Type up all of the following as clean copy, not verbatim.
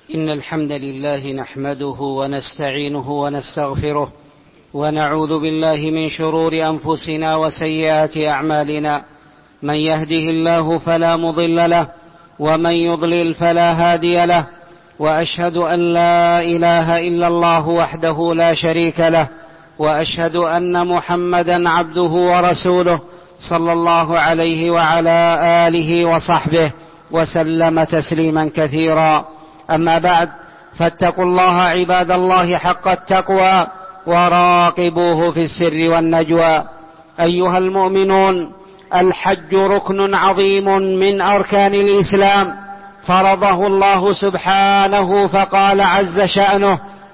إن الحمد لله نحمده ونستعينه ونستغفره ونعوذ بالله من شرور أنفسنا وسيئات أعمالنا. من يهده الله فلا مضل له ومن يضلل فلا هادي له، وأشهد أن لا إله إلا الله وحده لا شريك له، وأشهد أن محمدا عبده ورسوله صلى الله عليه وعلى آله وصحبه وسلم تسليما كثيرا. أما بعد، فاتقوا الله عباد الله حق التقوى وراقبوه في السر والنجوى. أيها المؤمنون، الحج ركن عظيم من أركان الإسلام، فرضه الله سبحانه فقال عز شأنه: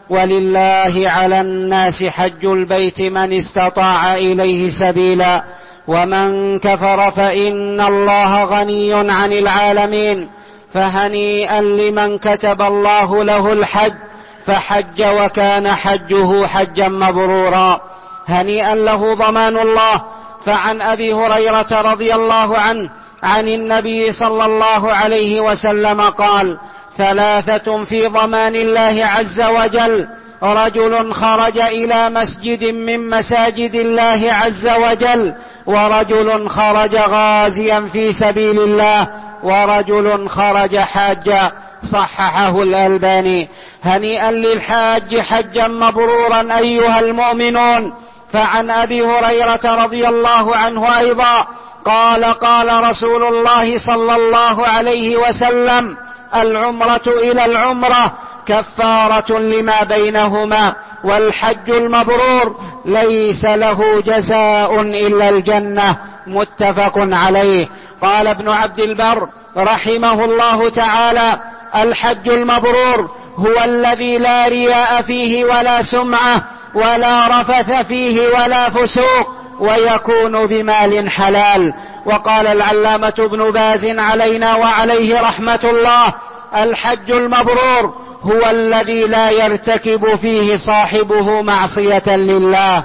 ولله على الناس حج البيت من استطاع إليه سبيلا ومن كفر فإن الله غني عن العالمين. فهنيئا لمن كتب الله له الحج فحج وكان حجه حجا مبرورا. هنيئا له ضمان الله. فعن أبي هريرة رضي الله عنه عن النبي صلى الله عليه وسلم قال: ثلاثة في ضمان الله عز وجل: رجل خرج إلى مسجد من مساجد الله عز وجل، ورجل خرج غازيا في سبيل الله، ورجل خرج حاجا. صححه الألباني. هنيئا للحاج حجا مبرورا أيها المؤمنون. فعن أبي هريرة رضي الله عنه أيضا قال: قال رسول الله صلى الله عليه وسلم: العمرة إلى العمرة كفارة لما بينهما، والحج المبرور ليس له جزاء إلا الجنة. متفق عليه. قال ابن عبد البر رحمه الله تعالى: الحج المبرور هو الذي لا رياء فيه ولا سمعة ولا رفث فيه ولا فسوق، ويكون بمال حلال. وقال العلامة ابن باز علينا وعليه رحمة الله: الحج المبرور هو الذي لا يرتكب فيه صاحبه معصية لله.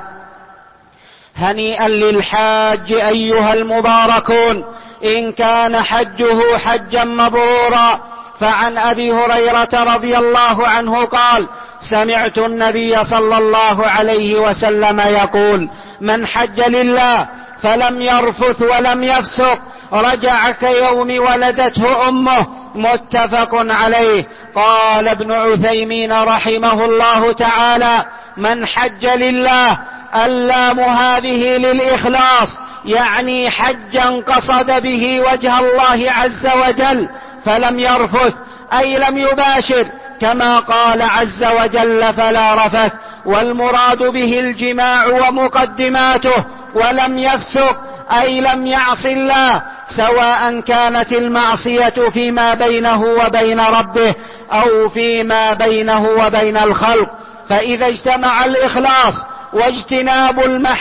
هنيئا للحاج أيها المباركون إن كان حجه حجا مبرورا. فعن أبي هريرة رضي الله عنه قال: سمعت النبي صلى الله عليه وسلم يقول: من حج لله فلم يرفث ولم يفسق رجع كيوم ولدته أمه. متفق عليه. قال ابن عثيمين رحمه الله تعالى: من حج لله، اللام هذه للإخلاص، يعني حجا قصد به وجه الله عز وجل، فلم يرفث أي لم يباشر، كما قال عز وجل: فلا رفث، والمراد به الجماع ومقدماته. ولم يفسق أي لم يعص الله، سواء كانت المعصية فيما بينه وبين ربه أو فيما بينه وبين الخلق. فإذا اجتمع الإخلاص واجتناب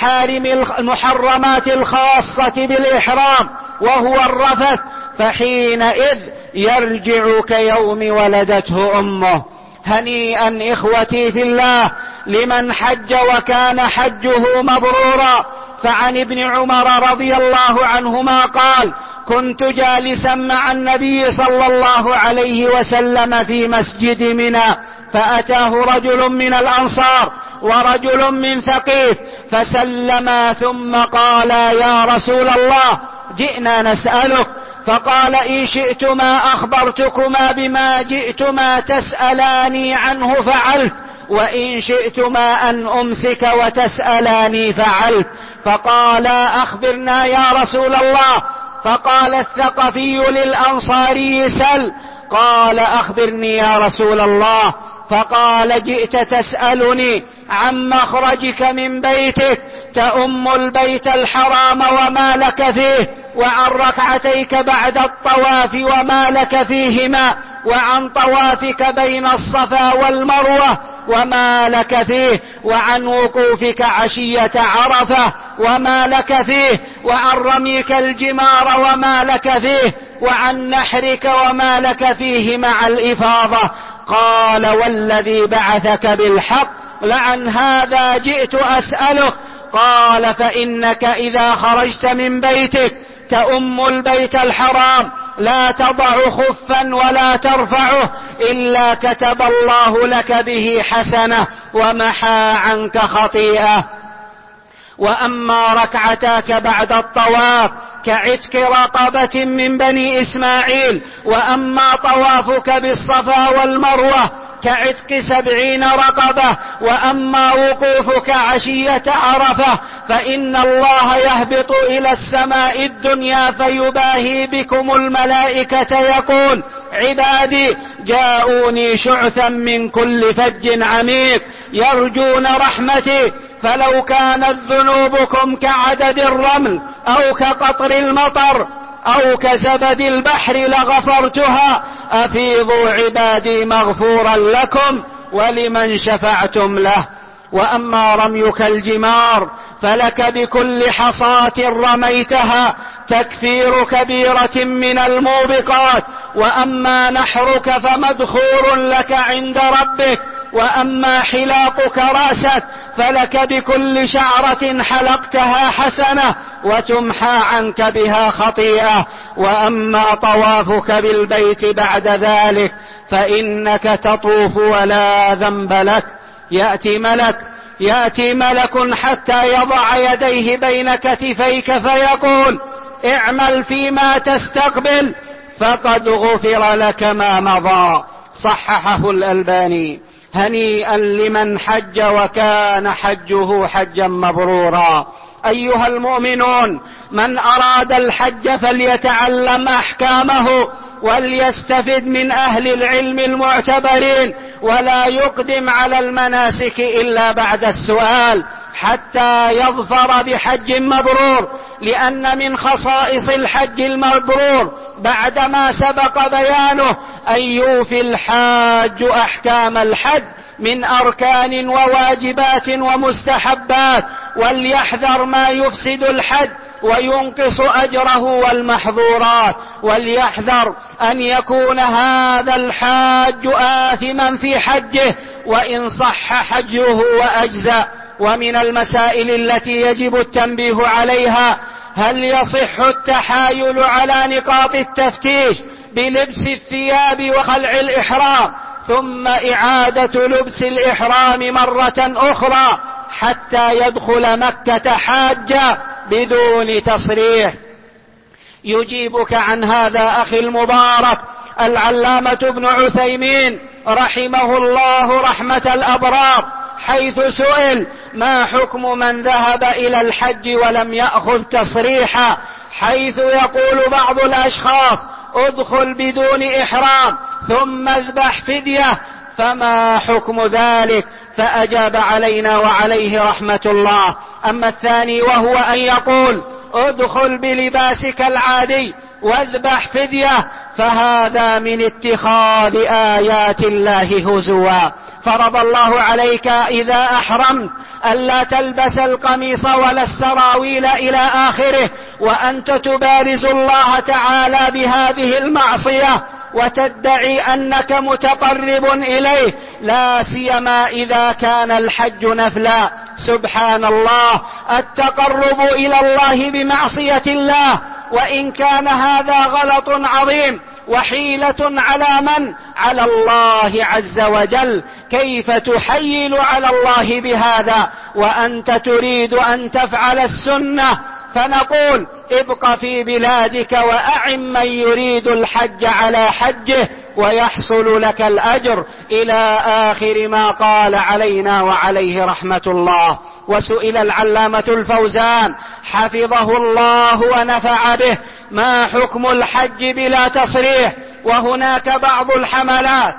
المحرمات الخاصة بالإحرام وهو الرفث، فحينئذ يرجع كيوم ولدته أمه. هنيئا إخوتي في الله لمن حج وكان حجه مبرورا. فعن ابن عمر رضي الله عنهما قال: كنت جالسا مع النبي صلى الله عليه وسلم في مسجد منى، فأتاه رجل من الأنصار ورجل من ثقيف فسلما، ثم قالا: يا رسول الله، جئنا نسألك. فقال: إن شئتما أخبرتكما بما جئتما تسألاني عنه فعلت، وإن شئتما أن أمسك وتسألاني فعلت. فقالا: أخبرنا يا رسول الله. فقال الثقفي للأنصاري: سل. قال: أخبرني يا رسول الله. فقال: جئت تسألني عن مخرجك من بيتك تأم البيت الحرام وما لك فيه، وعن ركعتيك بعد الطواف وما لك فيهما، وعن طوافك بين الصفا والمروة وما لك فيه، وعن وقوفك عشية عرفة وما لك فيه، وعن رميك الجمار وما لك فيه، وعن نحرك وما لك فيه مع الإفاضة. قال: والذي بعثك بالحق لعن هذا جئت أسألك. قال: فإنك إذا خرجت من بيتك تأم البيت الحرام لا تضع خفا ولا ترفعه إلا كتب الله لك به حسنة ومحى عنك خطيئة. وأما ركعتاك بعد الطواف كعتق رقبة من بني إسماعيل، وأما طوافك بالصفا والمروة كعتق 70 رقبة، وأما وقوفك عشية عرفة فإن الله يهبط إلى السماء الدنيا فيباهي بكم الملائكة يقول: عبادي جاءوني شعثا من كل فج عميق يرجون رحمتي، فلو كانت ذنوبكم كعدد الرمل أو كقطر المطر أو كزبد البحر لغفرتها، أفيضوا عبادي مغفورا لكم ولمن شفعتم له. وأما رميك الجمار فلك بكل حصاة رميتها تكفير كبيرة من الموبقات، وأما نحرك فمدخور لك عند ربك، وأما حلاقك رأسك فلك بكل شعرة حلقتها حسنة وتمحى عنك بها خطيئة. وأما طوافك بالبيت بعد ذلك فإنك تطوف ولا ذنب لك. يأتي ملك حتى يضع يديه بين كتفيك فيقول: اعمل فيما تستقبل فقد غفر لك ما مضى. صححه الألباني. هنيئا لمن حج وكان حجه حجا مبرورا. أيها المؤمنون، من أراد الحج فليتعلم أحكامه وليستفد من أهل العلم المعتبرين، ولا يقدم على المناسك إلا بعد السؤال حتى يظفر بحج مبرور، لأن من خصائص الحج المبرور بعدما سبق بيانه أن يوفي الحاج أحكام الحج من أركان وواجبات ومستحبات، وليحذر ما يفسد الحج وينقص أجره والمحظورات، وليحذر أن يكون هذا الحاج آثما في حجه وإن صح حجه وأجزأ. ومن المسائل التي يجب التنبيه عليها: هل يصح التحايل على نقاط التفتيش بلبس الثياب وخلع الإحرام ثم إعادة لبس الإحرام مرة أخرى حتى يدخل مكة حاجا بدون تصريح؟ يجيبك عن هذا أخي المبارك العلامة ابن عثيمين رحمه الله رحمة الأبرار، حيث سئل: ما حكم من ذهب إلى الحج ولم يأخذ تصريحا، حيث يقول بعض الأشخاص: ادخل بدون إحرام ثم اذبح فدية، فما حكم ذلك؟ فأجاب علينا وعليه رحمة الله: أما الثاني وهو أن يقول: ادخل بلباسك العادي واذبح فدية، فهذا من اتخاذ آيات الله هزوا. فرض الله عليك إذا أحرمت ألا تلبس القميص ولا السراويل إلى آخره، وأنت تبارز الله تعالى بهذه المعصية وتدعي أنك متقرب إليه، لا سيما إذا كان الحج نفلا. سبحان الله، التقرب إلى الله بمعصية الله، وإن كان هذا غلط عظيم وحيلة على من؟ على الله عز وجل. كيف تحيل على الله بهذا وأنت تريد أن تفعل السنة؟ فنقول: ابق في بلادك وأعم من يريد الحج على حجه ويحصل لك الأجر، إلى آخر ما قال علينا وعليه رحمة الله. وسئل العلامة الفوزان حفظه الله ونفع به: ما حكم الحج بلا تصريح؟ وهناك بعض الحملات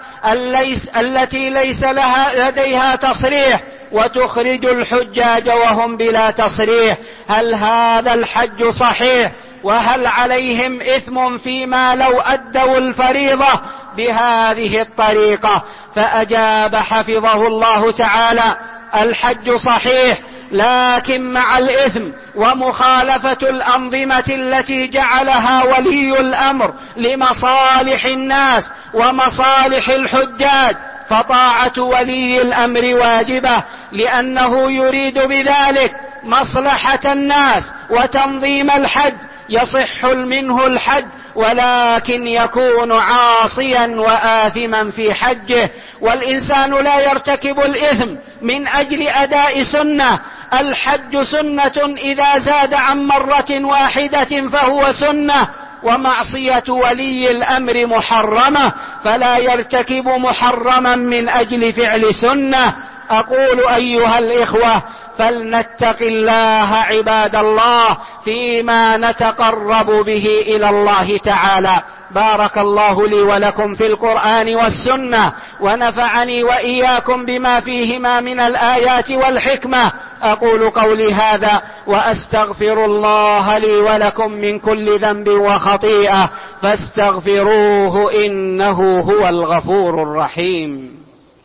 التي ليس لديها تصريح وتخرج الحجاج وهم بلا تصريح، هل هذا الحج صحيح؟ وهل عليهم إثم فيما لو أدوا الفريضة بهذه الطريقة؟ فأجاب حفظه الله تعالى: الحج صحيح، لكن مع الإثم ومخالفة الأنظمة التي جعلها ولي الأمر لمصالح الناس ومصالح الحجاج، فطاعة ولي الأمر واجبة، لأنه يريد بذلك مصلحة الناس وتنظيم الحج، يصح منه الحج ولكن يكون عاصيا وآثما في حجه. والإنسان لا يرتكب الإثم من أجل أداء سنة. الحج سنة إذا زاد عن مرة واحدة فهو سنة، ومعصية ولي الأمر محرمة، فلا يرتكب محرما من أجل فعل سنة. أقول أيها الإخوة فلنتق الله عباد الله فيما نتقرب به إلى الله تعالى. بارك الله لي ولكم في القرآن والسنة، ونفعني وإياكم بما فيهما من الآيات والحكمة. أقول قولي هذا وأستغفر الله لي ولكم من كل ذنب وخطيئة، فاستغفروه إنه هو الغفور الرحيم.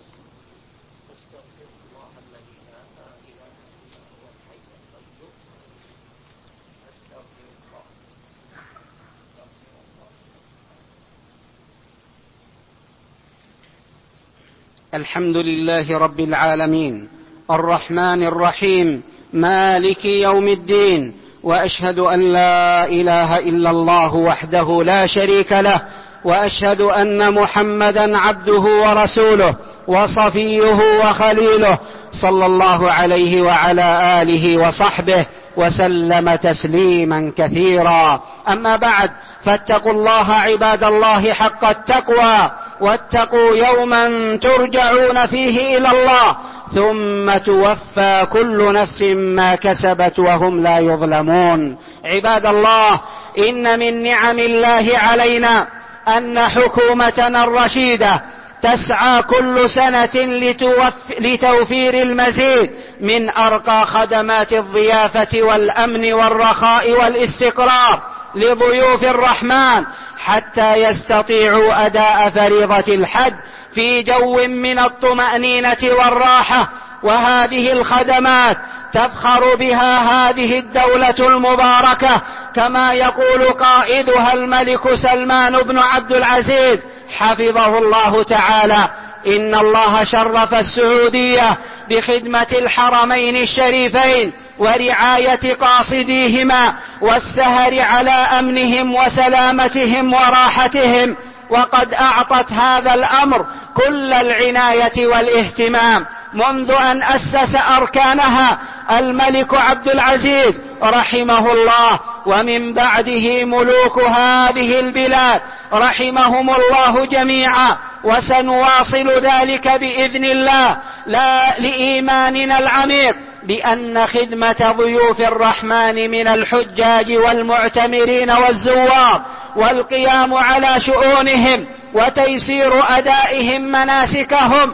الحمد لله رب العالمين الرحمن الرحيم مالك يوم الدين، وأشهد أن لا إله إلا الله وحده لا شريك له، وأشهد أن محمدا عبده ورسوله وصفيه وخليله، صلى الله عليه وعلى آله وصحبه وسلم تسليما كثيرا. أما بعد، فاتقوا الله عباد الله حق التقوى، واتقوا يوما ترجعون فيه إلى الله ثم توفى كل نفس ما كسبت وهم لا يظلمون. عباد الله، إن من نعم الله علينا أن حكومتنا الرشيدة تسعى كل سنة لتوفير المزيد من أرقى خدمات الضيافة والأمن والرخاء والاستقرار لضيوف الرحمن، حتى يستطيعوا أداء فريضة الحج في جو من الطمأنينة والراحة. وهذه الخدمات تفخر بها هذه الدولة المباركة، كما يقول قائدها الملك سلمان بن عبد العزيز حفظه الله تعالى: إن الله شرف السعودية بخدمة الحرمين الشريفين ورعاية قاصديهما والسهر على أمنهم وسلامتهم وراحتهم، وقد أعطت هذا الأمر كل العناية والاهتمام منذ أن أسس أركانها الملك عبد العزيز رحمه الله، ومن بعده ملوك هذه البلاد رحمهم الله جميعا. وسنواصل ذلك بإذن الله، لا لإيماننا العميق بأن خدمة ضيوف الرحمن من الحجاج والمعتمرين والزوار والقيام على شؤونهم وتيسير أدائهم مناسكهم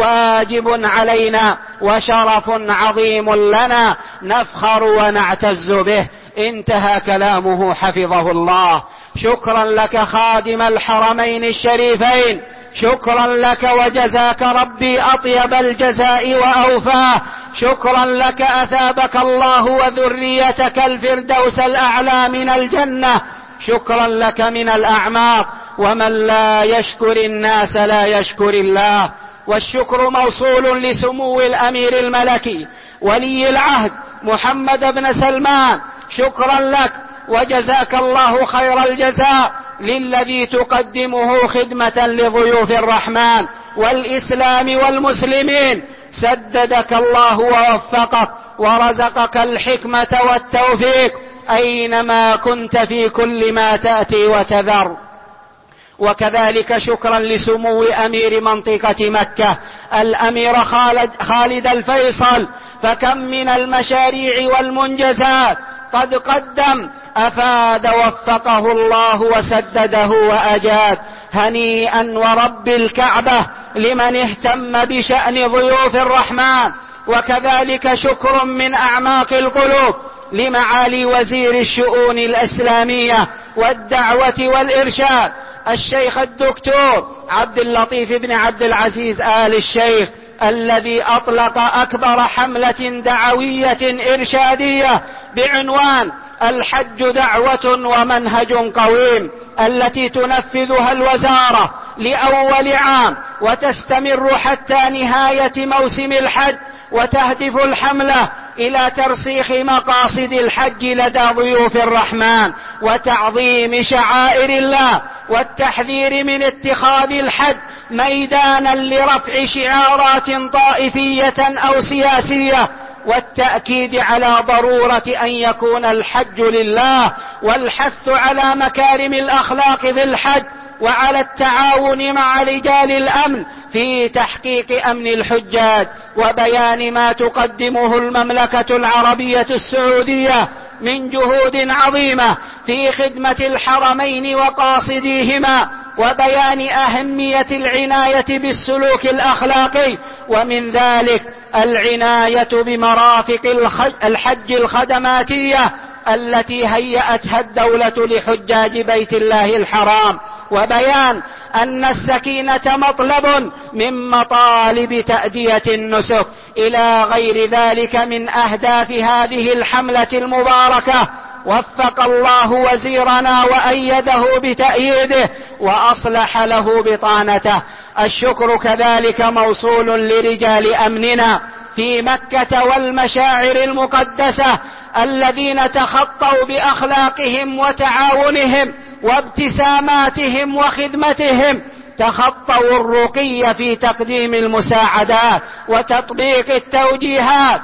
واجب علينا وشرف عظيم لنا نفخر ونعتز به. انتهى كلامه حفظه الله. شكرا لك خادم الحرمين الشريفين، شكرا لك وجزاك ربي أطيب الجزاء وأوفاه. شكرا لك أثابك الله وذريتك الفردوس الأعلى من الجنة. شكرا لك من الأعماق، ومن لا يشكر الناس لا يشكر الله. والشكر موصول لسمو الأمير الملكي ولي العهد محمد بن سلمان. شكرا لك وجزاك الله خير الجزاء للذي تقدمه خدمة لضيوف الرحمن والإسلام والمسلمين. سددك الله ووفقك ورزقك الحكمة والتوفيق أينما كنت في كل ما تأتي وتذر. وكذلك شكرا لسمو أمير منطقة مكة الأمير خالد الفيصل، فكم من المشاريع والمنجزات قد قدم أفاد وفقه الله وسدده وأجاد. هنيئا ورب الكعبة لمن اهتم بشأن ضيوف الرحمن. وكذلك شكر من أعماق القلوب لمعالي وزير الشؤون الإسلامية والدعوة والإرشاد الشيخ الدكتور عبد اللطيف بن عبد العزيز آل الشيخ، الذي أطلق أكبر حملة دعوية إرشادية بعنوان الحج دعوة ومنهج قويم، التي تنفذها الوزارة لأول عام وتستمر حتى نهاية موسم الحج. وتهدف الحملة إلى ترسيخ مقاصد الحج لدى ضيوف الرحمن وتعظيم شعائر الله والتحذير من اتخاذ الحج ميدانا لرفع شعارات طائفية أو سياسية، والتأكيد على ضرورة أن يكون الحج لله، والحث على مكارم الأخلاق في الحج، وعلى التعاون مع رجال الأمن في تحقيق أمن الحجاج، وبيان ما تقدمه المملكة العربية السعودية من جهود عظيمة في خدمة الحرمين وقاصديهما، وبيان أهمية العناية بالسلوك الأخلاقي، ومن ذلك العناية بمرافق الحج الخدماتية التي هيأتها الدولة لحجاج بيت الله الحرام، وبيان أن السكينة مطلب من مطالب تأدية النسك، إلى غير ذلك من أهداف هذه الحملة المباركة. وفق الله وزيرنا وأيده بتأييده وأصلح له بطانته. الشكر كذلك موصول لرجال أمننا في مكة والمشاعر المقدسة الذين تخطوا بأخلاقهم وتعاونهم وابتساماتهم وخدمتهم، تخطوا الرقي في تقديم المساعدات وتطبيق التوجيهات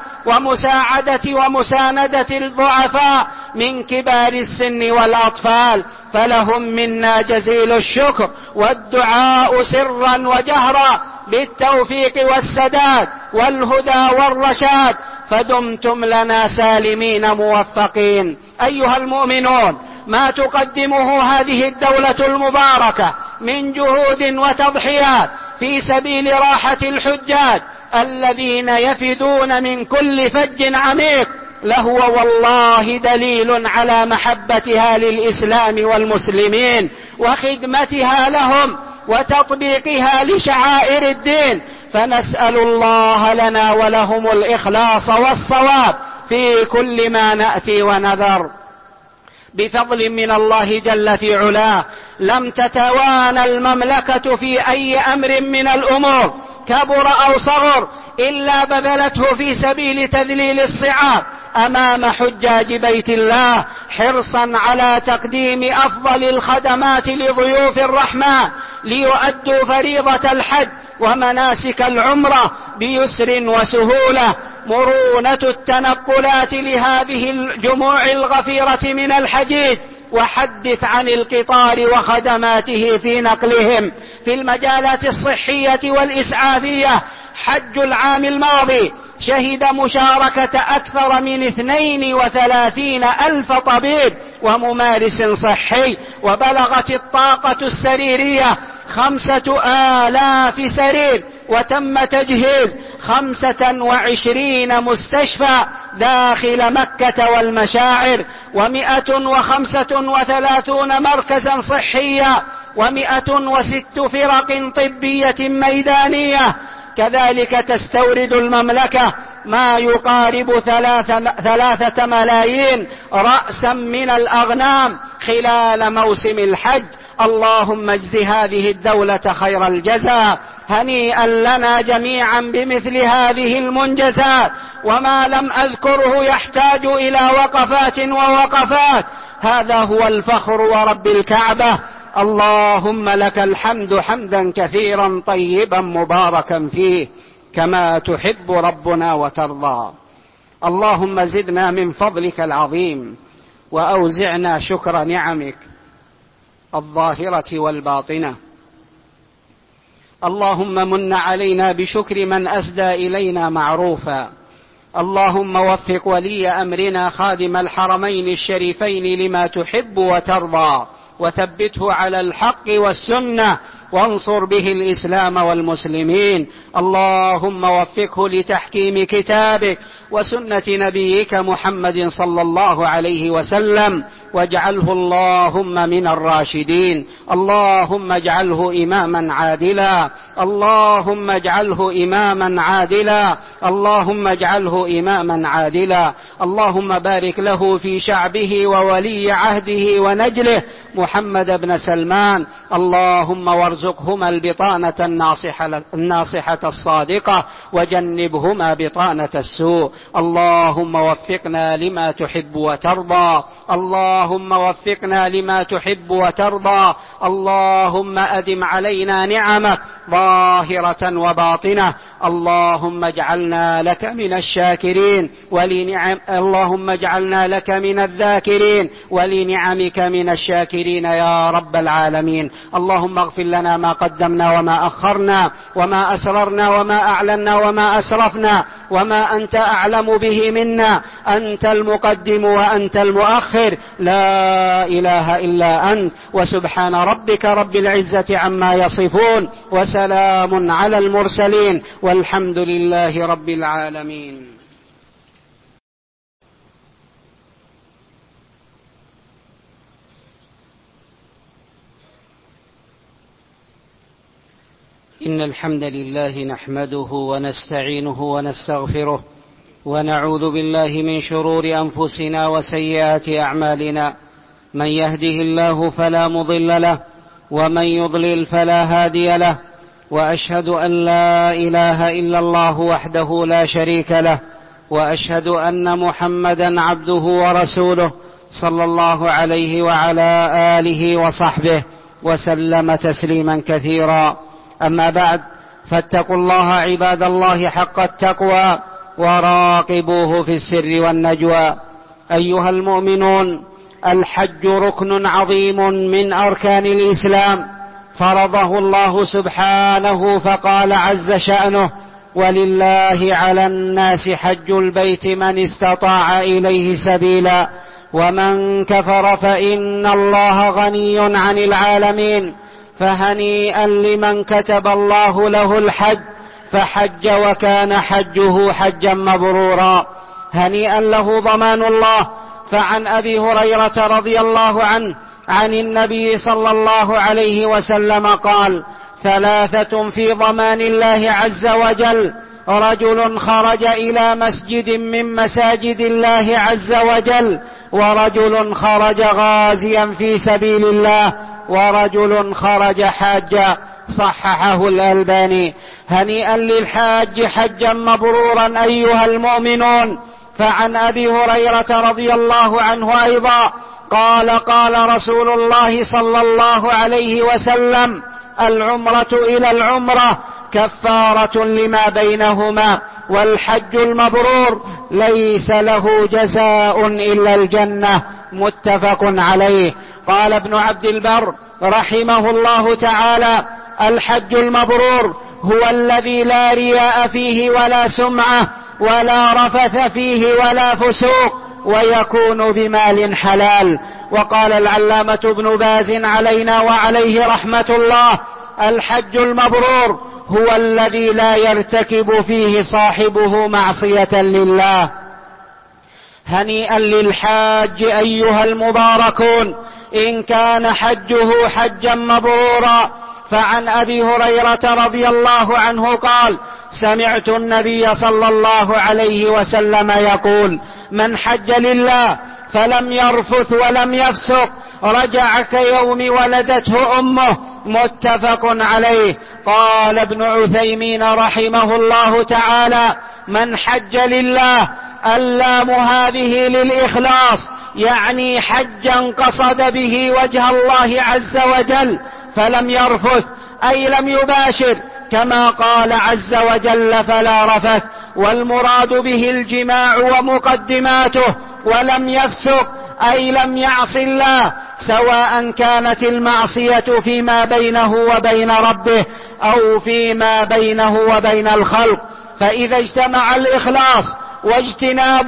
ومساندة الضعفاء من كبار السن والأطفال، فلهم منا جزيل الشكر والدعاء سرا وجهرا بالتوفيق والسداد والهدى والرشاد، فدمتم لنا سالمين موفقين. أيها المؤمنون، ما تقدمه هذه الدولة المباركة من جهود وتضحيات في سبيل راحة الحجاج الذين يفدون من كل فج عميق لهو والله دليل على محبتها للإسلام والمسلمين وخدمتها لهم وتطبيقها لشعائر الدين، فنسأل الله لنا ولهم الإخلاص والصواب في كل ما نأتي ونذر. بفضل من الله جل في علاه لم تتوانى المملكة في أي أمر من الأمور كبر أو صغر إلا بذلته في سبيل تذليل الصعاب أمام حجاج بيت الله، حرصا على تقديم أفضل الخدمات لضيوف الرحمن ليؤدوا فريضة الحج ومناسك العمرة بيسر وسهولة. مرونة التنقلات لهذه الجموع الغفيرة من الحجيج، وحدث عن القطار وخدماته في نقلهم في المجالات الصحية والإسعافية. حج العام الماضي شهد مشاركة أكثر من 32,000 طبيب وممارس صحي، وبلغت الطاقة السريرية 5,000 سرير، وتم تجهيز 25 مستشفى داخل مكة والمشاعر، 135 مركزا صحيا، 106 فرق طبية ميدانية. كذلك تستورد المملكة ما يقارب 3 ملايين رأسا من الأغنام خلال موسم الحج. اللهم اجز هذه الدولة خير الجزاء. هنيئا لنا جميعا بمثل هذه المنجزات، وما لم أذكره يحتاج إلى وقفات ووقفات. هذا هو الفخر ورب الكعبة. اللهم لك الحمد حمدا كثيرا طيبا مباركا فيه كما تحب ربنا وترضى. اللهم زدنا من فضلك العظيم وأوزعنا شكر نعمك الظاهرة والباطنة. اللهم من علينا بشكر من أسدى إلينا معروفا. اللهم وفق ولي أمرنا خادم الحرمين الشريفين لما تحب وترضى، وثبته على الحق والسنة، وانصر به الإسلام والمسلمين. اللهم وفقه لتحكيم كتابك وسنة نبيك محمد صلى الله عليه وسلم، واجعله اللهم من الراشدين. اللهم اجعله إماما عادلا اللهم اجعله إماما عادلا، اللهم اجعله إماما عادلا. اللهم بارك له في شعبه وولي عهده ونجله محمد بن سلمان، اللهم وارزقهما البطانة الناصحة الصادقة وجنبهما بطانة السوء. اللهم وفقنا لما تحب وترضى، اللهم وفقنا لما تحب وترضى. اللهم أدم علينا نعمك ظاهرة وباطنة. اللهم اجعلنا لك من الشاكرين اللهم اجعلنا لك من الذاكرين ولنعمك من الشاكرين يا رب العالمين. اللهم اغفر لنا ما قدمنا وما أخرنا وما أسررنا وما أعلنا وما أسرفنا وما أنت أعلم به منا. أنت المقدم وأنت المؤخر، لا إله إلا أنت. وسبحان ربك رب العزة عما يصفون، وسلام على المرسلين، والحمد لله رب العالمين. إن الحمد لله نحمده ونستعينه ونستغفره ونعوذ بالله من شرور أنفسنا وسيئات أعمالنا. من يهده الله فلا مضل له ومن يضلل فلا هادي له، وأشهد أن لا إله إلا الله وحده لا شريك له، وأشهد أن محمدا عبده ورسوله صلى الله عليه وعلى آله وصحبه وسلم تسليما كثيرا. أما بعد، فاتقوا الله عباد الله حق التقوى وراقبوه في السر والنجوى. أيها المؤمنون، الحج ركن عظيم من أركان الإسلام، فرضه الله سبحانه فقال عز شأنه: ولله على الناس حج البيت من استطاع إليه سبيلا ومن كفر فإن الله غني عن العالمين. فهنيئا لمن كتب الله له الحج فحج وكان حجه حجا مبرورا. هنيئا له ضمان الله. فعن أبي هريرة رضي الله عنه عن النبي صلى الله عليه وسلم قال: ثلاثة في ضمان الله عز وجل: رجل خرج إلى مسجد من مساجد الله عز وجل، ورجل خرج غازيا في سبيل الله، ورجل خرج حاجا. صححه الألباني. هنيئا للحاج حجا مبرورا أيها المؤمنون. فعن أبي هريرة رضي الله عنه أيضا قال: قال رسول الله صلى الله عليه وسلم: العمرة إلى العمرة كفارة لما بينهما، والحج المبرور ليس له جزاء إلا الجنة. متفق عليه. قال ابن عبد البر رحمه الله تعالى: الحج المبرور هو الذي لا رياء فيه ولا سمعة ولا رفث فيه ولا فسوق، ويكون بمال حلال. وقال العلامة ابن باز علينا وعليه رحمة الله: الحج المبرور هو الذي لا يرتكب فيه صاحبه معصية لله. هنيئا للحاج أيها المباركون إن كان حجه حجا مبرورا. فعن أبي هريرة رضي الله عنه قال: سمعت النبي صلى الله عليه وسلم يقول: من حج لله فلم يرفث ولم يفسق رجع كيوم ولدته أمه. متفق عليه. قال ابن عثيمين رحمه الله تعالى: من حج لله، اللام هذه للإخلاص، يعني حجا قصد به وجه الله عز وجل، فلم يرفث أي لم يباشر، كما قال عز وجل: فلا رفث، والمراد به الجماع ومقدماته. ولم يفسق أي لم يعص الله، سواء كانت المعصية فيما بينه وبين ربه أو فيما بينه وبين الخلق. فإذا اجتمع الإخلاص واجتناب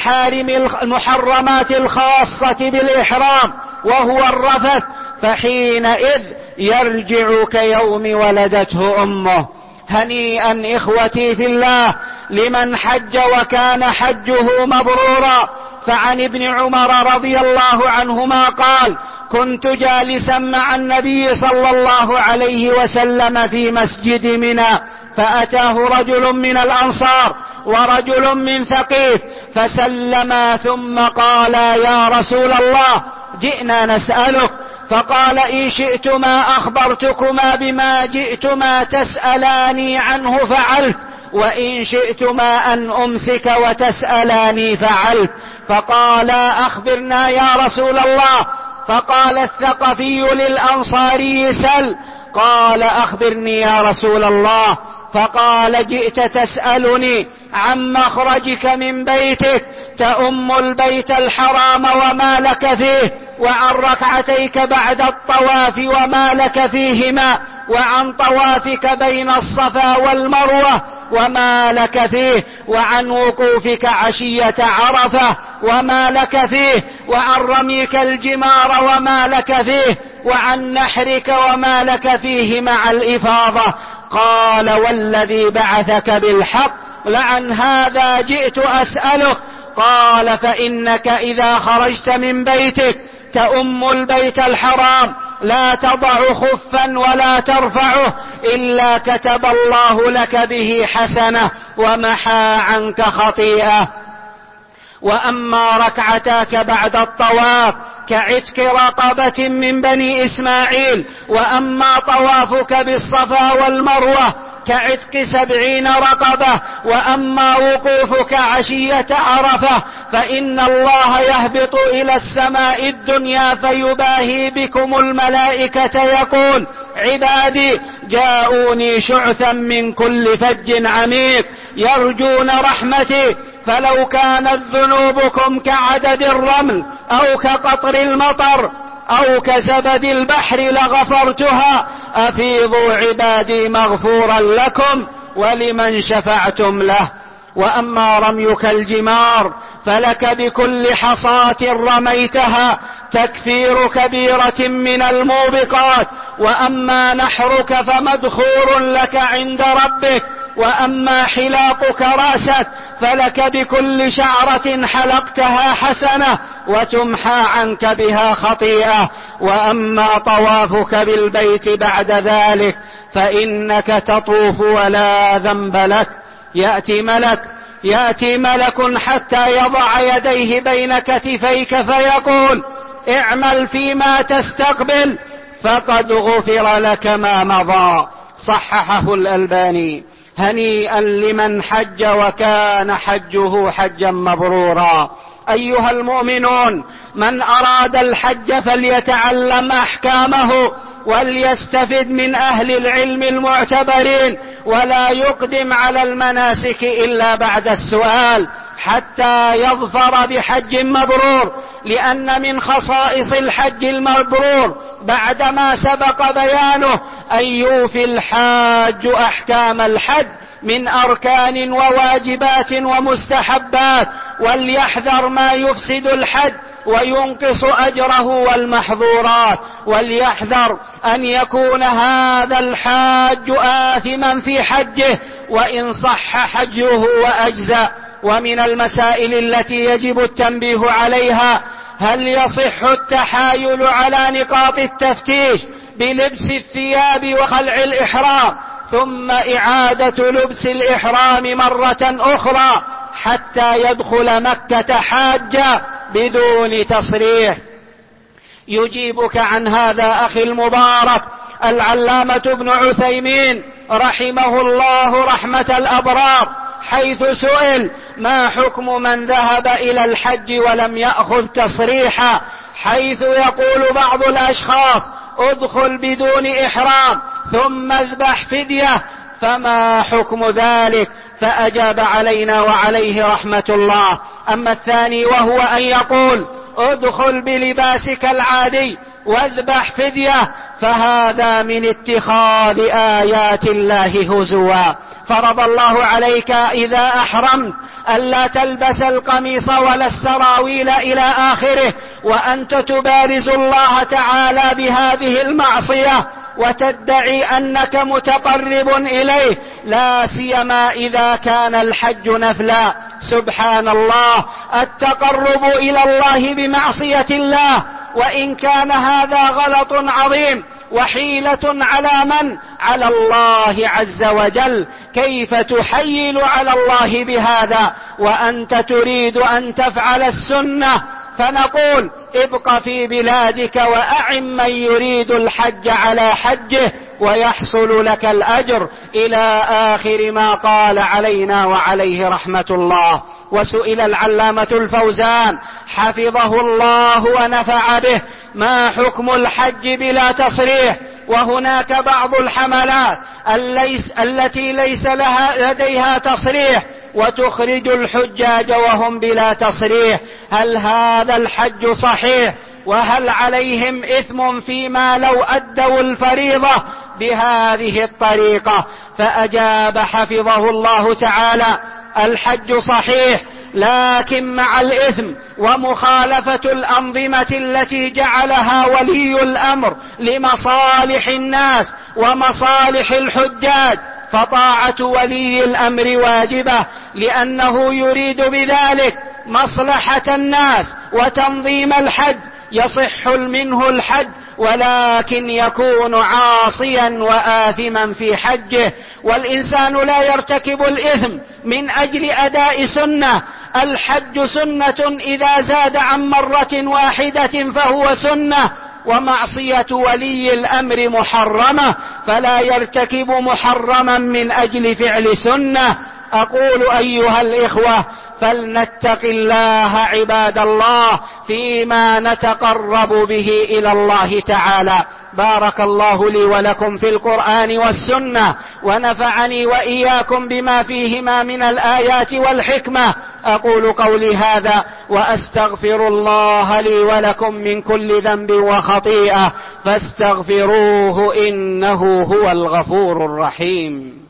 المحرمات الخاصة بالإحرام وهو الرفث، فحينئذ يرجع كيوم ولدته أمه. هنيئا إخوتي في الله لمن حج وكان حجه مبرورا. فعن ابن عمر رضي الله عنهما قال: كنت جالسا مع النبي صلى الله عليه وسلم في مسجد منى، فأتاه رجل من الأنصار ورجل من ثقيف فسلما ثم قالا: يا رسول الله جئنا نسألك. فقال: إن شئتما أخبرتكما بما جئتما تسألاني عنه فعلت، وإن شئتما أن أمسك وتسألاني فعلت. فقالا: أخبرنا يا رسول الله. فقال الثقفي للأنصاري: سل. قال: أخبرني يا رسول الله. فقال: جئت تسألني عن مخرجك من بيتك تؤم البيت الحرام وما لك فيه، وعن ركعتيك بعد الطواف وما لك فيهما، وعن طوافك بين الصفا والمروة وما لك فيه، وعن وقوفك عشية عرفة وما لك فيه، وعن رميك الجمار وما لك فيه، وعن نحرك وما لك فيه مع الإفاضة. قال: والذي بعثك بالحق لعن هذا جئت أسألك. قال: فإنك إذا خرجت من بيتك تؤم البيت الحرام لا تضع خفا ولا ترفعه إلا كتب الله لك به حسنة ومحى عنك خطيئة. وأما ركعتاك بعد الطواف كعتق رقبة من بني إسماعيل، وأما طوافك بالصفا والمروة كعتق 70 رقبة، وأما وقوفك عشية عرفة فإن الله يهبط إلى السماء الدنيا فيباهي بكم الملائكة يقول: عبادي جاءوني شعثا من كل فج عميق يرجون رحمتي، فلو كانت ذنوبكم كعدد الرمل أو كقطر المطر أو كزبد البحر لغفرتها، أفيضوا عبادي مغفورا لكم ولمن شفعتم له. وأما رميك الجمار فلك بكل حصاة رميتها تكفير كبيرة من الموبقات، وأما نحرك فمدخور لك عند ربك، وأما حلاقك رأسك فلك بكل شعرة حلقتها حسنة وتمحى عنك بها خطيئة، وأما طوافك بالبيت بعد ذلك فإنك تطوف ولا ذنب لك. يأتي ملك حتى يضع يديه بين كتفيك فيقول: اعمل فيما تستقبل فقد غفر لك ما مضى. صححه الألباني. هنيئا لمن حج وكان حجه حجا مبرورا. أيها المؤمنون، من أراد الحج فليتعلم أحكامه وليستفد من أهل العلم المعتبرين، ولا يقدم على المناسك إلا بعد السؤال حتى يظفر بحج مبرور، لأن من خصائص الحج المبرور بعدما سبق بيانه أن يوفي الحاج أحكام الحج من أركان وواجبات ومستحبات، وليحذر ما يفسد الحج وينقص أجره والمحظورات، وليحذر أن يكون هذا الحاج آثما في حجه وإن صح حجه وأجزأ. ومن المسائل التي يجب التنبيه عليها: هل يصح التحايل على نقاط التفتيش بلبس الثياب وخلع الإحرام ثم إعادة لبس الإحرام مرة أخرى حتى يدخل مكة حاجا بدون تصريح؟ يجيبك عن هذا أخي المبارك العلامة ابن عثيمين رحمه الله رحمة الأبرار، حيث سئل: ما حكم من ذهب إلى الحج ولم يأخذ تصريحا، حيث يقول بعض الأشخاص: ادخل بدون إحرام ثم اذبح فدية، فما حكم ذلك؟ فأجاب علينا وعليه رحمة الله: أما الثاني وهو أن يقول: ادخل بلباسك العادي واذبح فدية، فهذا من اتخاذ آيات الله هزوا. فرض الله عليك إذا أحرمت ألا تلبس القميص ولا السراويل إلى آخره، وأنت تبارز الله تعالى بهذه المعصية وتدعي أنك متقرب إليه، لا سيما إذا كان الحج نفلا. سبحان الله، التقرب إلى الله بمعصية الله وإن كان هذا غلط عظيم وحيلة على من؟ على الله عز وجل. كيف تحيل على الله بهذا وأنت تريد أن تفعل السنة؟ فنقول ابق في بلادك وأعن من يريد الحج على حجه ويحصل لك الأجر، إلى آخر ما قال علينا وعليه رحمة الله. وسئل العلامة الفوزان حفظه الله ونفع به: ما حكم الحج بلا تصريح؟ وهناك بعض الحملات التي ليس لديها تصريح وتخرج الحجاج وهم بلا تصريح، هل هذا الحج صحيح؟ وهل عليهم إثم فيما لو أدوا الفريضة بهذه الطريقة؟ فأجاب حفظه الله تعالى: الحج صحيح، لكن مع الإثم ومخالفة الأنظمة التي جعلها ولي الأمر لمصالح الناس ومصالح الحجاج، فطاعة ولي الأمر واجبة، لأنه يريد بذلك مصلحة الناس وتنظيم الحج، يصح منه الحج ولكن يكون عاصيا وآثما في حجه. والإنسان لا يرتكب الإثم من أجل أداء سنة، الحج سنة إذا زاد عن مرة واحدة فهو سنة، ومعصية ولي الأمر محرمة، فلا يرتكب محرما من أجل فعل سنة. أقول أيها الإخوة فلنتق الله عباد الله فيما نتقرب به إلى الله تعالى. بارك الله لي ولكم في القرآن والسنة، ونفعني وإياكم بما فيهما من الآيات والحكمة. أقول قولي هذا وأستغفر الله لي ولكم من كل ذنب وخطيئة، فاستغفروه إنه هو الغفور الرحيم.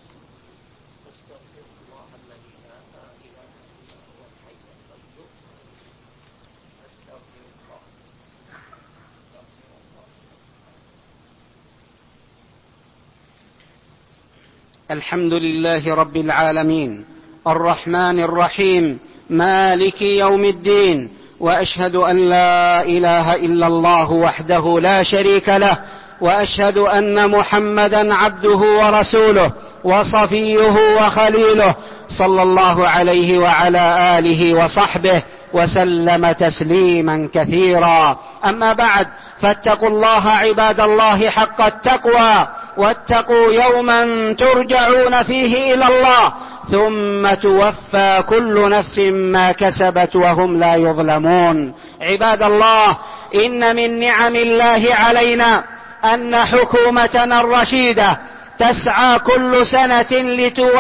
الحمد لله رب العالمين الرحمن الرحيم مالك يوم الدين، وأشهد أن لا إله إلا الله وحده لا شريك له، وأشهد أن محمدا عبده ورسوله وصفيه وخليله، صلى الله عليه وعلى آله وصحبه وسلم تسليما كثيرا. أما بعد، فاتقوا الله عباد الله حق التقوى، واتقوا يوما ترجعون فيه إلى الله ثم توفى كل نفس ما كسبت وهم لا يظلمون. عباد الله، إن من نعم الله علينا أن حكومتنا الرشيدة تسعى كل سنة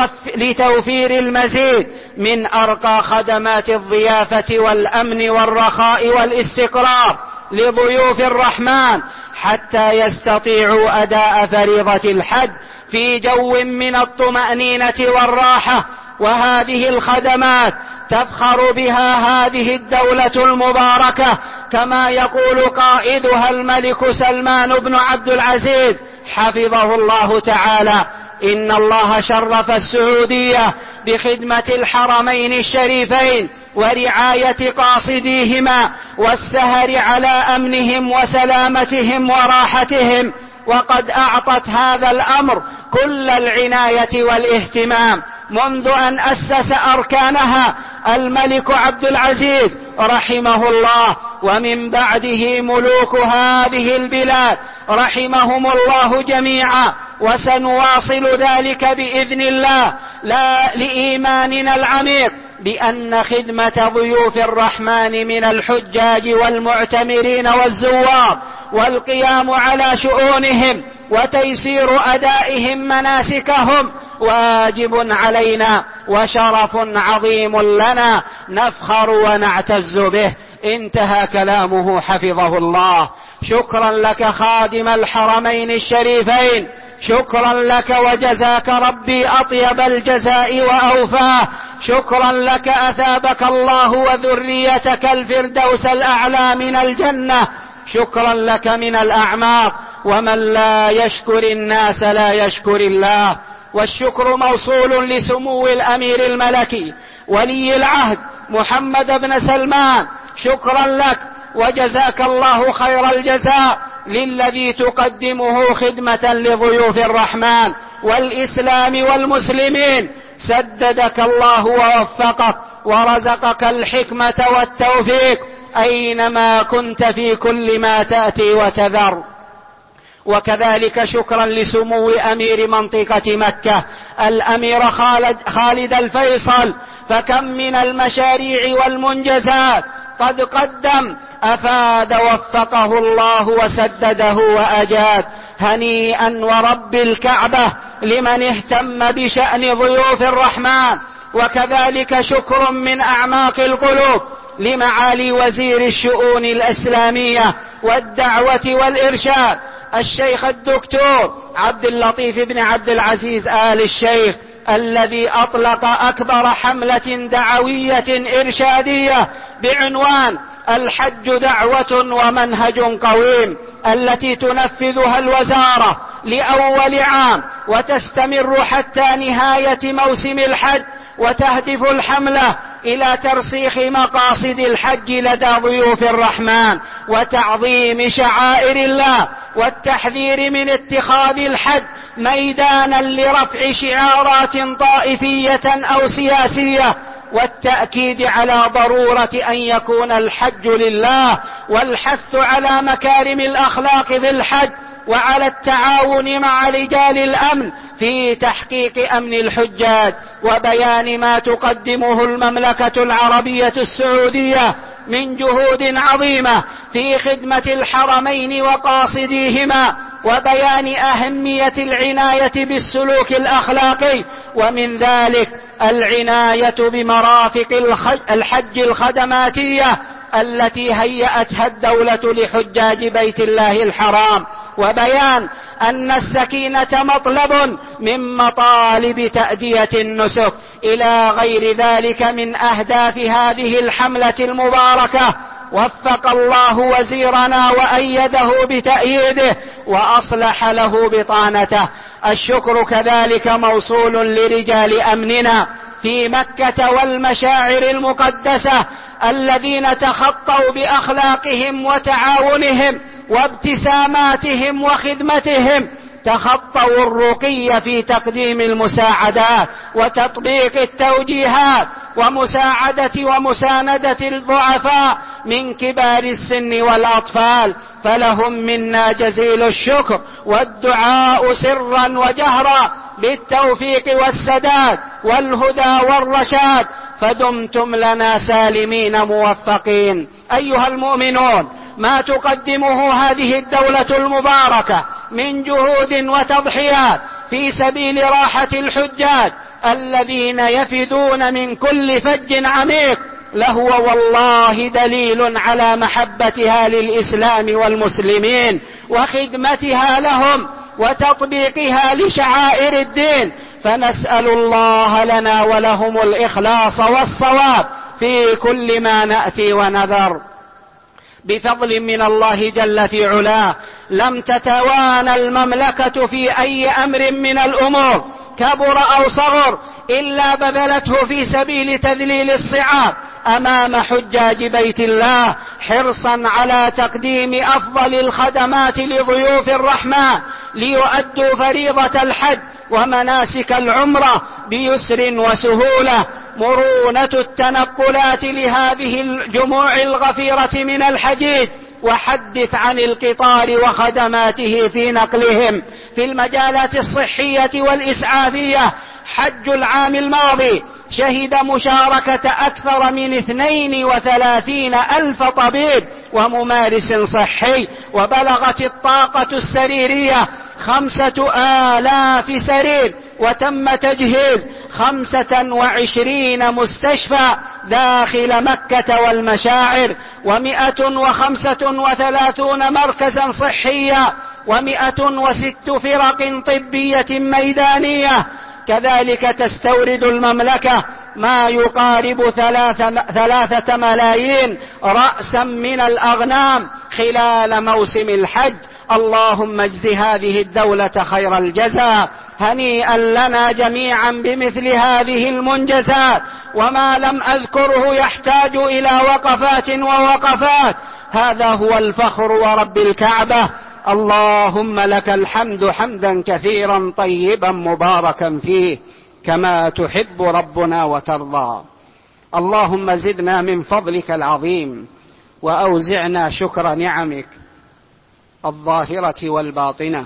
لتوفير المزيد من أرقى خدمات الضيافة والأمن والرخاء والاستقرار لضيوف الرحمن، حتى يستطيعوا أداء فريضة الحج في جو من الطمأنينة والراحة. وهذه الخدمات تفخر بها هذه الدولة المباركة، كما يقول قائدها الملك سلمان بن عبد العزيز حفظه الله تعالى: إن الله شرف السعودية بخدمة الحرمين الشريفين ورعاية قاصديهما والسهر على أمنهم وسلامتهم وراحتهم، وقد أعطت هذا الأمر كل العناية والاهتمام منذ أن أسس أركانها الملك عبد العزيز رحمه الله، ومن بعده ملوك هذه البلاد رحمهم الله جميعا. وسنواصل ذلك بإذن الله، لا لإيماننا العميق بأن خدمة ضيوف الرحمن من الحجاج والمعتمرين والزوار والقيام على شؤونهم وتيسير أدائهم مناسكهم واجب علينا وشرف عظيم لنا نفخر ونعتز به. انتهى كلامه حفظه الله. شكرا لك خادم الحرمين الشريفين، شكرا لك وجزاك ربي أطيب الجزاء وأوفاه. شكرا لك أثابك الله وذريتك الفردوس الأعلى من الجنة. شكرا لك من الأعماق، ومن لا يشكر الناس لا يشكر الله. والشكر موصول لسمو الأمير الملكي ولي العهد محمد بن سلمان. شكرا لك وجزاك الله خير الجزاء للذي تقدمه خدمة لضيوف الرحمن والإسلام والمسلمين. سددك الله ووفقك ورزقك الحكمة والتوفيق أينما كنت في كل ما تأتي وتذر. وكذلك شكرا لسمو أمير منطقة مكة الأمير خالد الفيصل، فكم من المشاريع والمنجزات قد قدم، أفاد وفقه الله وسدده وأجاد. هنيئا ورب الكعبة لمن اهتم بشأن ضيوف الرحمن. وكذلك شكر من أعماق القلوب لمعالي وزير الشؤون الإسلامية والدعوة والإرشاد الشيخ الدكتور عبد اللطيف بن عبد العزيز آل الشيخ، الذي أطلق أكبر حملة دعوية إرشادية بعنوان الحج دعوة ومنهج قويم، التي تنفذها الوزارة لأول عام وتستمر حتى نهاية موسم الحج، وتهدف الحملة إلى ترسيخ مقاصد الحج لدى ضيوف الرحمن وتعظيم شعائر الله والتحذير من اتخاذ الحج ميدانا لرفع شعارات طائفية أو سياسية، والتأكيد على ضرورة أن يكون الحج لله، والحث على مكارم الأخلاق في الحج، وعلى التعاون مع رجال الأمن في تحقيق أمن الحجاج، وبيان ما تقدمه المملكة العربية السعودية من جهود عظيمة في خدمة الحرمين وقاصديهما، وبيان أهمية العناية بالسلوك الأخلاقي، ومن ذلك العناية بمرافق الحج الخدماتية التي هيأتها الدولة لحجاج بيت الله الحرام، وبيان أن السكينة مطلب من مطالب تأدية النسك، إلى غير ذلك من أهداف هذه الحملة المباركة. وفق الله وزيرنا وأيده بتأييده وأصلح له بطانته. الشكر كذلك موصول لرجال أمننا في مكة والمشاعر المقدسة الذين تخطوا بأخلاقهم وتعاونهم وابتساماتهم وخدمتهم، تخطوا الرقي في تقديم المساعدات وتطبيق التوجيهات ومساندة الضعفاء من كبار السن والأطفال، فلهم منا جزيل الشكر والدعاء سرا وجهرا بالتوفيق والسداد والهدى والرشاد، فدمتم لنا سالمين موفقين. أيها المؤمنون، ما تقدمه هذه الدولة المباركة من جهود وتضحيات في سبيل راحة الحجاج الذين يفدون من كل فج عميق لهو والله دليل على محبتها للإسلام والمسلمين وخدمتها لهم وتطبيقها لشعائر الدين، فنسأل الله لنا ولهم الإخلاص والصواب في كل ما نأتي ونذر. بفضل من الله جل في علاه لم تتوانى المملكة في أي أمر من الأمور كبر أو صغر إلا بذلته في سبيل تذليل الصعاب أمام حجاج بيت الله، حرصا على تقديم أفضل الخدمات لضيوف الرحمن ليؤدوا فريضة الحج ومناسك العمرة بيسر وسهولة. مرونة التنقلات لهذه الجموع الغفيرة من الحجيج، وحدث عن القطار وخدماته في نقلهم في المجالات الصحية والإسعافية. حج العام الماضي شهد مشاركة أكثر من 32,000 طبيب وممارس صحي، وبلغت الطاقة السريرية 5,000 سرير، وتم تجهيز 25 مستشفى داخل مكة والمشاعر، 135 مركزا صحيا، 106 فرق طبية ميدانية. كذلك تستورد المملكة ما يقارب 3 ملايين رأسا من الأغنام خلال موسم الحج. اللهم اجز هذه الدولة خير الجزاء. هنيئا لنا جميعا بمثل هذه المنجزات، وما لم أذكره يحتاج إلى وقفات ووقفات. هذا هو الفخر ورب الكعبة. اللهم لك الحمد حمدا كثيرا طيبا مباركا فيه كما تحب ربنا وترضى. اللهم زدنا من فضلك العظيم وأوزعنا شكر نعمك الظاهرة والباطنة.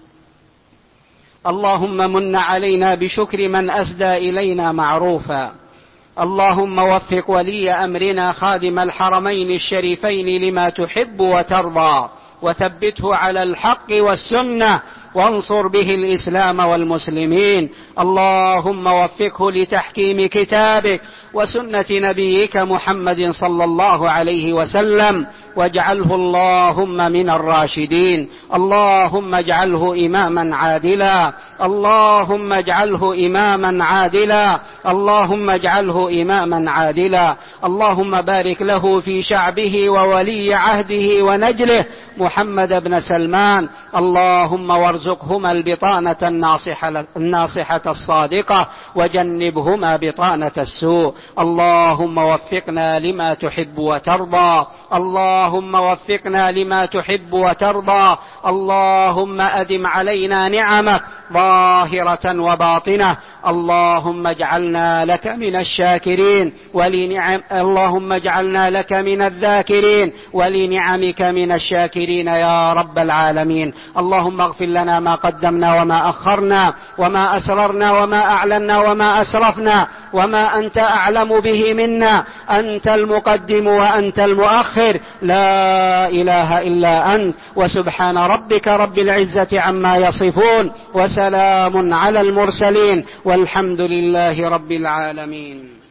اللهم من علينا بشكر من أسدى إلينا معروفا. اللهم وفق ولي أمرنا خادم الحرمين الشريفين لما تحب وترضى، وثبته على الحق والسنة، وانصر به الإسلام والمسلمين. اللهم وفقه لتحكيم كتابك وسنة نبيك محمد صلى الله عليه وسلم، واجعله اللهم من الراشدين. اللهم اجعله إماما عادلا، اللهم اجعله إماما عادلا، اللهم اجعله إماما عادلا. اللهم بارك له في شعبه وولي عهده ونجله محمد بن سلمان. اللهم وارزقهما البطانة الناصحة الصادقة، وجنبهما بطانة السوء. اللهم وفقنا لما تحب وترضى، اللهم وفقنا لما تحب وترضى. اللهم أدم علينا نعمك ظاهرة وباطنة. اللهم اجعلنا لك من الشاكرين اللهم اجعلنا لك من الذاكرين ولنعمك من الشاكرين يا رب العالمين. اللهم اغفر لنا ما قدمنا وما أخرنا وما أسررنا وما أعلنا وما أسرفنا وما أنت أعلم به منا. أنت المقدم وأنت المؤخر، لا إله إلا أنت. وسبحان ربك رب العزة عما يصفون، وسلام على المرسلين، والحمد لله رب العالمين.